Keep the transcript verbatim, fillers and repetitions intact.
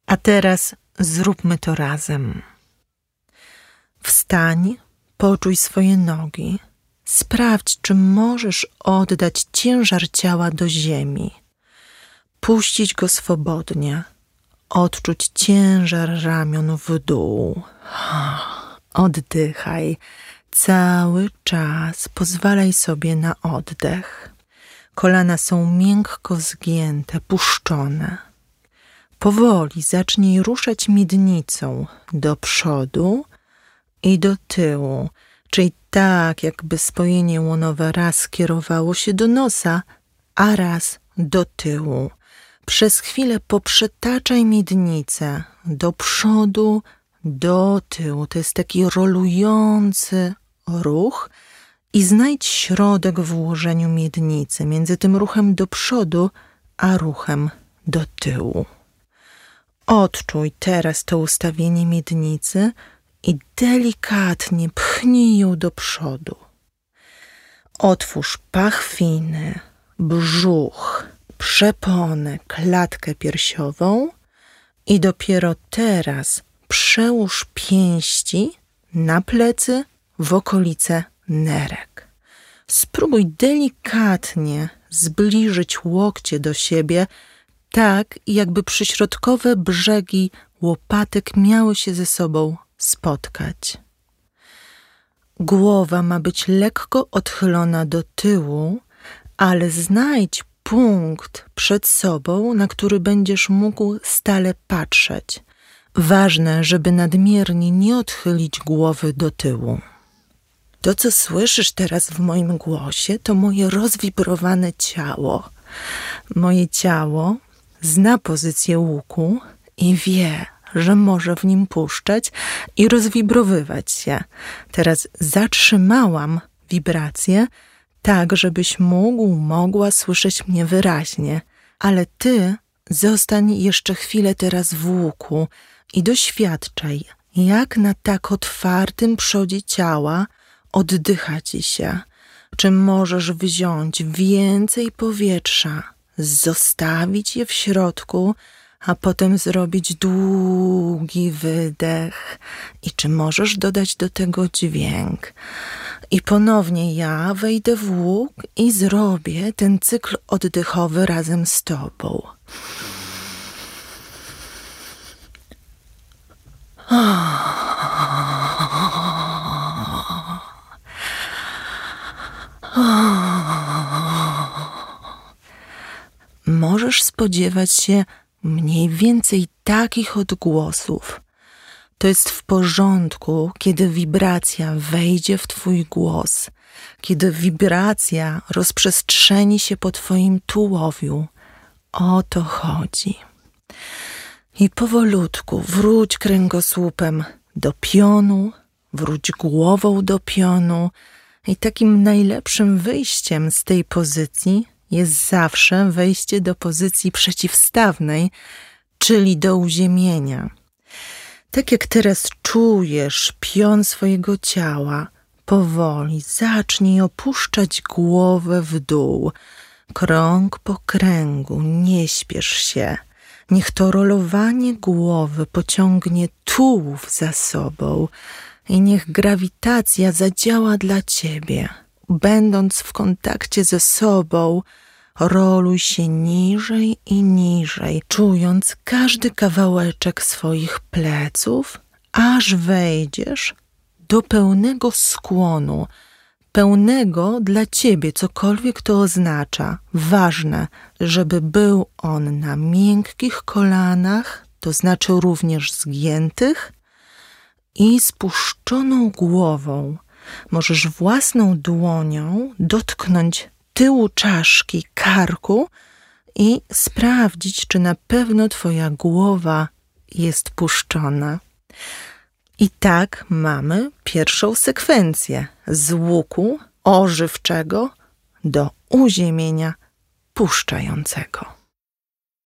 A teraz zróbmy to razem. Wstań, poczuj swoje nogi. Sprawdź, czy możesz oddać ciężar ciała do ziemi. Puścić go swobodnie. Odczuć ciężar ramion w dół. Oddychaj. Cały czas pozwalaj sobie na oddech. Kolana są miękko zgięte, puszczone. Powoli zacznij ruszać miednicą do przodu i do tyłu, czyli tak, jakby spojenie łonowe raz kierowało się do nosa, a raz do tyłu. Przez chwilę poprzetaczaj miednicę do przodu, do tyłu. To jest taki rolujący ruch i znajdź środek w ułożeniu miednicy między tym ruchem do przodu, a ruchem do tyłu. Odczuj teraz to ustawienie miednicy i delikatnie pchnij ją do przodu. Otwórz pachwiny, brzuch, przeponę, klatkę piersiową i dopiero teraz przełóż pięści na plecy w okolice nerek. Spróbuj delikatnie zbliżyć łokcie do siebie, tak jakby przyśrodkowe brzegi łopatek miały się ze sobą spotkać. Głowa ma być lekko odchylona do tyłu, ale znajdź punkt przed sobą, na który będziesz mógł stale patrzeć. Ważne, żeby nadmiernie nie odchylić głowy do tyłu. To, co słyszysz teraz w moim głosie, to moje rozwibrowane ciało. Moje ciało zna pozycję łuku i wie, że może w nim puszczać i rozwibrowywać się. Teraz zatrzymałam wibrację, tak żebyś mógł, mogła słyszeć mnie wyraźnie. Ale ty zostań jeszcze chwilę teraz w łuku i doświadczaj, jak na tak otwartym przodzie ciała oddycha ci się. Czy możesz wziąć więcej powietrza, zostawić je w środku, a potem zrobić długi wydech. I czy możesz dodać do tego dźwięk. I ponownie ja wejdę w łuk i zrobię ten cykl oddechowy razem z tobą. Możesz spodziewać się mniej więcej takich odgłosów. To jest w porządku, kiedy wibracja wejdzie w twój głos, kiedy wibracja rozprzestrzeni się po twoim tułowiu. O to chodzi. I powolutku wróć kręgosłupem do pionu, wróć głową do pionu i takim najlepszym wyjściem z tej pozycji jest zawsze wejście do pozycji przeciwstawnej, czyli do uziemienia. Tak jak teraz czujesz pion swojego ciała, powoli zacznij opuszczać głowę w dół, krąg po kręgu, nie śpiesz się. Niech to rolowanie głowy pociągnie tułów za sobą i niech grawitacja zadziała dla ciebie. Będąc w kontakcie ze sobą, roluj się niżej i niżej, czując każdy kawałeczek swoich pleców, aż wejdziesz do pełnego skłonu, pełnego dla ciebie, cokolwiek to oznacza. Ważne, żeby był on na miękkich kolanach, to znaczy również zgiętych, i spuszczoną głową. Możesz własną dłonią dotknąć tyłu czaszki, karku i sprawdzić, czy na pewno twoja głowa jest puszczona. I tak mamy pierwszą sekwencję z łuku ożywczego do uziemienia puszczającego.